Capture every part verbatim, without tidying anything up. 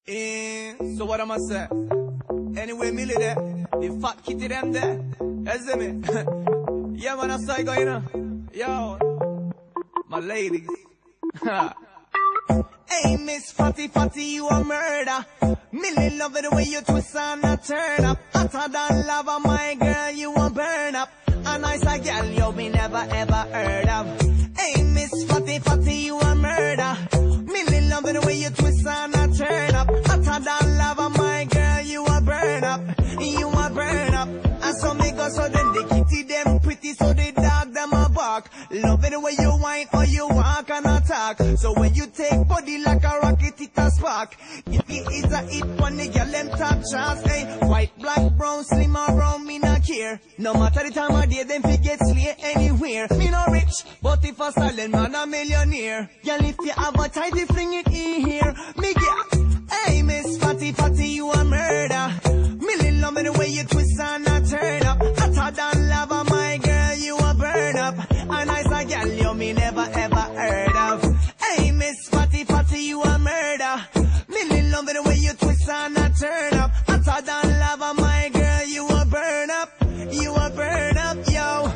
Eh, so what am I say? Anyway, Millie there, the fat kitty them there, you see me? Yeah man, I saw you going on. Yo, my ladies. Hey Miss Fatty Fatty, you a murder. Millie love it the way you twist and a turn up. Hotter than lava, my girl, you a burn up. A nice a girl you me never ever heard of. Hey Miss Fatty Fatty, you a murder. Millie love it the way you twist and a turn up. Hotter than lava, my girl, you a burn up. You a burn up. And so me go so then the kitty them pretty, so the dog them a bark. Love it the way you whine or you walk and attack. So when you take body like a rocket, it a spark. If it is a hit on the girl them top charts, hey. White, black, brown, slim or brown, me not care. No matter the time of day, them forget slay anywhere. Me no rich, but if a silent man a millionaire. Girl, if you have a tidy, fling it in here. Me get, hey Miss Fatty Fatty, you a murder. Millie love me the way you twist and a turn up. Hotter than lava, my girl, you a burn up. A nice a girl you me never ever heard of. Hey Miss Fatty Fatty, you a murder. Millie love me the way you twist and a turn up. Hotter than lava, my girl, you a burn up. You a burn up, yo.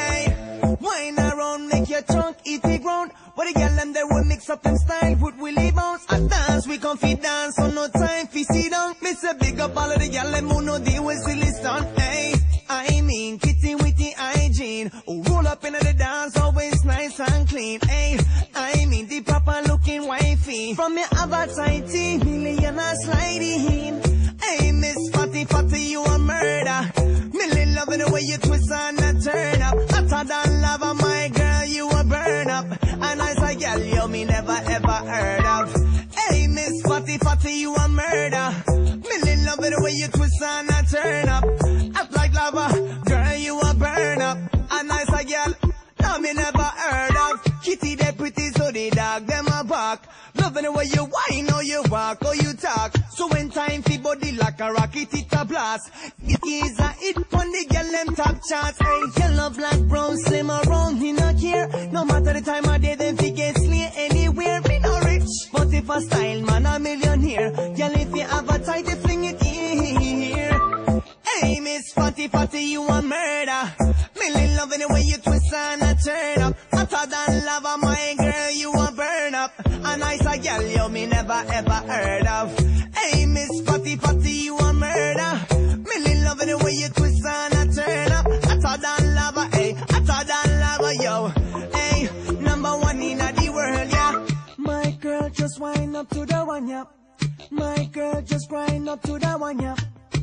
Hey, wine around, make your trunk eat the ground. But the girl them they will mix up them style, put Willie bounce. And dance, we can fit dance, so no time fi sit down. Miss a big up all of the girl them who no deal with silly stunt. Hey, I mean kitty with the hygiene. Oh, roll up into the dance, always nice and clean. Hey, I mean the proper looking wifey. From your appetite, million a sliding. Hey, Miss Fatty Fatty, you a murder. Millie love it the way you twist and a turn up. Hotter than lava, my girl, you a burn up. A nice a girl you me never ever heard of. Hey, Miss Fatty Fatty, you a murder. Millie love it the way you twist and a turn up. Act like lava, girl, you a burn up. A nice a girl, no me never heard of. Kitty they pretty, so the dog them a bark. Loving the way you whine or you walk or you talk. So when time fi body like a rocket, it a blast. It is a hit on the girl them top charts. Hey, yellow, black, brown, slim or round, me no care. No matter the time of day, them fi get slay anywhere. Me no rich, but if a style man a millionaire. Girl, if you have a tight, you fling it in here. Hey, Miss Fatty Fatty, you a murder. Millie loving the way you twist and a turn up. Hotter than lava, my girl, you a burn up. A nice a girl you me never ever heard of. Hey, Miss Fatty Fatty, you a murder. Millie loving the way you twist and a turn up. Hotter than lava, hey, hotter than lava, yo. Hey, number one in the world, yeah. My girl just wind up to the one, yeah. My girl just grind up to the one, yeah.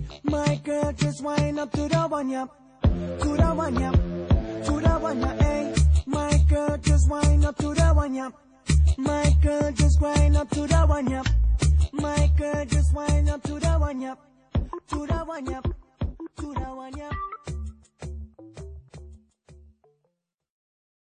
My girl just wind up to the one, yeah. To the one, yeah. To the one, yeah, hey. My girl just wind up to the one, yeah. My girl just grind up to the one, yeah. My girl just wind up to the one, yeah. To the one, yeah. To the one, yeah.